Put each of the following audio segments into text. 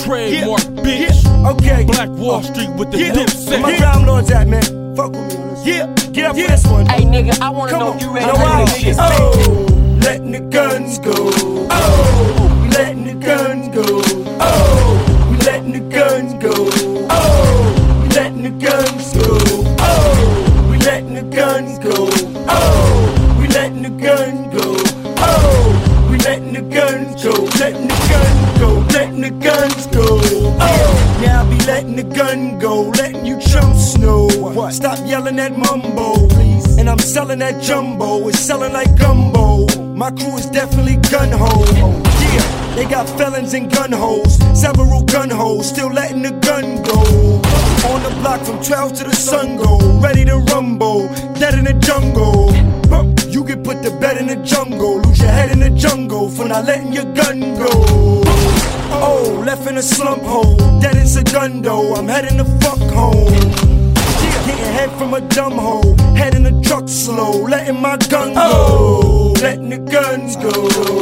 trademark, bitch. Okay. Black Wall Street with the Dipset. Where my crime lords at, man? Fuck with me on this. Get up for this one. Hey nigga, I wanna know if you ready No, for wow. this shit. Oh, letting the guns go. Oh, we letting the guns go. Oh, we letting the guns go. Oh, we letting the guns go. Oh, we letting the guns go. Oh, we letting the guns go. Oh, we letting the guns go. Letting the guns go. Letting the guns go. Oh, now I be letting the gun go. Letting you chumps know. Stop yelling that mumbo, please. And I'm selling that jumbo. It's selling like gumbo. My crew is definitely gun-ho. Yeah, they got felons and gun holes. Several gun holes, still letting the gun go. On the block from 12 to the sun go. Ready to rumble, dead in the jungle. You can put the bed in the jungle. Lose your head in the jungle for not letting your gun go. Oh, left in a slump hole, dead in Segundo. I'm heading the fuck home. Getting head from a dumb hole, head in the truck slow, letting my gun go. Letting the guns go.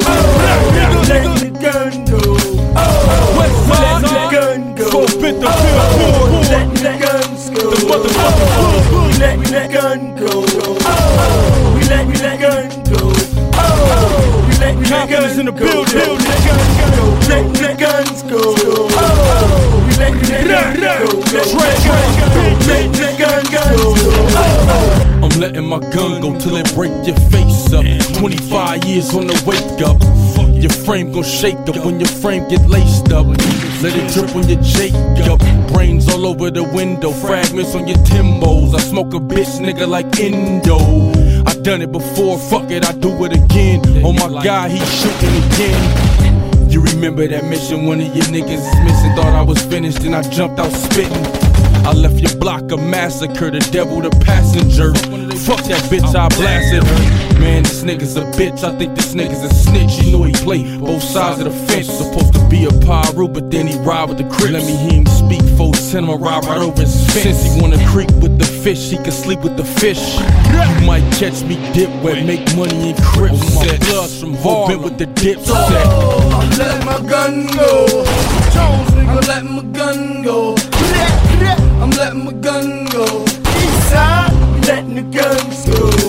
Letting the gun go. Letting the gun go. Forfeit the billboard. Letting the guns go. The motherfucking hood. We letting the gun go. We letting the gun go. We letting the Confidence in the building. Letting the guns go. We letting the guns go. Letting the guns go. I'm letting my gun go till it break your face up. 25 years on the wake up. Your frame gon' shake up when your frame get laced up. Let it drip on your Jacob. Brains all over the window, fragments on your Timbos. I smoke a bitch nigga like Indo. I done it before, fuck it, I do it again. Oh my God, he shooting again. You remember that mission, one of your niggas is missing. Thought I was finished, then I jumped out spitting. I left your block a massacre, the devil the passenger. Fuck that bitch, I blasted her. Man, this nigga's a bitch, I think this nigga's a snitch. You know he play both sides of the fence. Supposed to be a pyro, but then he ride with the Crips. Let me hear him speak, 410 I'ma ride right over his fence. Since he wanna creep with the fish, he can sleep with the fish. You might catch me dip wet, make money in Crips. My blood's from Harlem with the dip set. I'm letting my gun go. Jones, nigga. I'm letting my gun go. I'm letting my gun go. Eastside, letting the guns go.